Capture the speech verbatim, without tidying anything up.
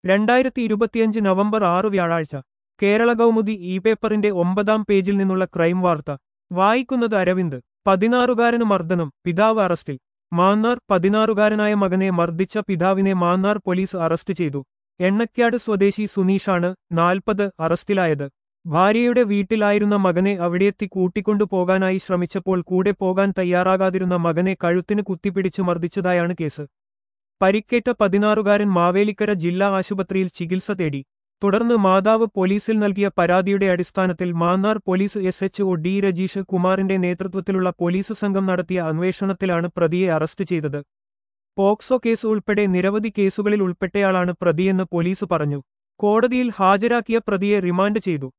രണ്ടായിരത്തി ഇരുപത്തിയഞ്ച് നവംബർ ആറ് വ്യാഴാഴ്ച കേരള കൗമുദി ഇ പേപ്പറിന്റെ ഒമ്പതാം പേജിൽ നിന്നുള്ള ക്രൈം വാർത്ത വായിക്കുന്നത് അരവിന്ദ്. പതിനാറുകാരന് മർദ്ദനം, പിതാവ് അറസ്റ്റിൽ. മാന്നാർ. പതിനാറുകാരനായ മകനെ മർദ്ദിച്ച പിതാവിനെ മാന്നാർ പോലീസ് അറസ്റ്റ് ചെയ്തു. എണ്ണക്കാട് സ്വദേശി സുനീഷാണ് നാൽപ്പത് അറസ്റ്റിലായത്. ഭാര്യയുടെ വീട്ടിലായിരുന്ന മകനെ അവിടെയെത്തി കൂട്ടിക്കൊണ്ടു പോകാനായി ശ്രമിച്ചപ്പോൾ കൂടെ പോകാൻ തയ്യാറാകാതിരുന്ന മകനെ കഴുത്തിന് കുത്തിപ്പിടിച്ച് മർദ്ദിച്ചതായാണ് കേസ്. പരിക്കേറ്റ പതിനാറുകാരൻ മാവേലിക്കര ജില്ലാ ആശുപത്രിയിൽ ചികിത്സ തേടി. തുടർന്ന് മാതാവ് പോലീസിൽ നൽകിയ പരാതിയുടെ അടിസ്ഥാനത്തിൽ Mannar police S H O D Rajeesh കുമാറിന്റെ നേതൃത്വത്തിലുള്ള പോലീസ് സംഘം നടത്തിയ അന്വേഷണത്തിലാണ് പ്രതിയെ അറസ്റ്റ് ചെയ്തത്. പോക്സോ കേസ് ഉൾപ്പെടെ നിരവധി കേസുകളിൽ ഉൾപ്പെട്ടയാളാണ് പ്രതിയെന്ന് പോലീസ് പറഞ്ഞു. കോടതിയിൽ ഹാജരാക്കിയ പ്രതിയെ റിമാൻഡ് ചെയ്തു.